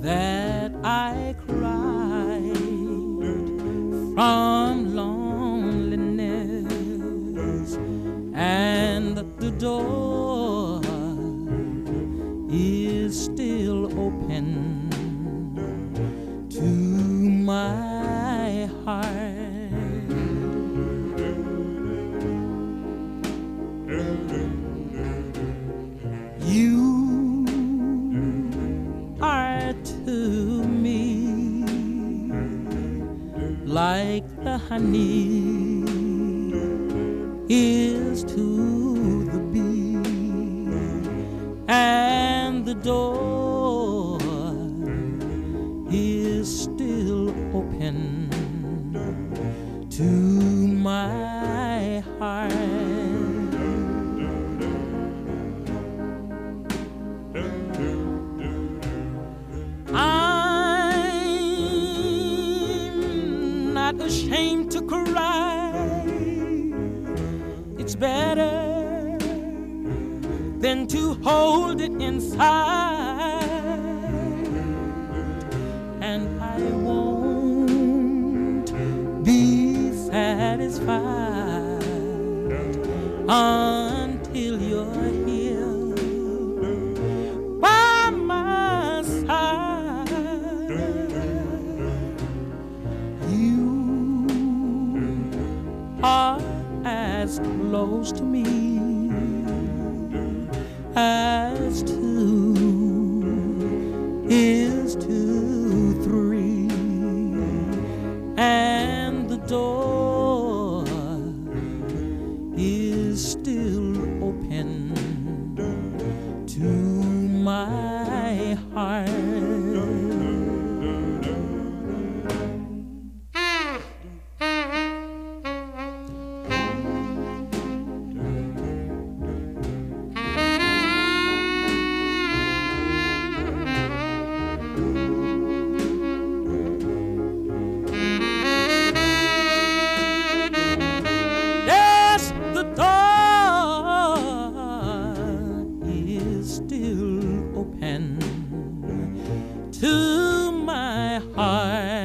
that I cried from loneliness, and the door is still open to my heart. You are to me like the honey is to the bee, and the door is still open to my heart. I'm not ashamed to cry. It's better than to hold it inside, and I won't be satisfied until you're here by my side. You are as close to me as two is to three, and the door is still open to my heart. Still open to my heart.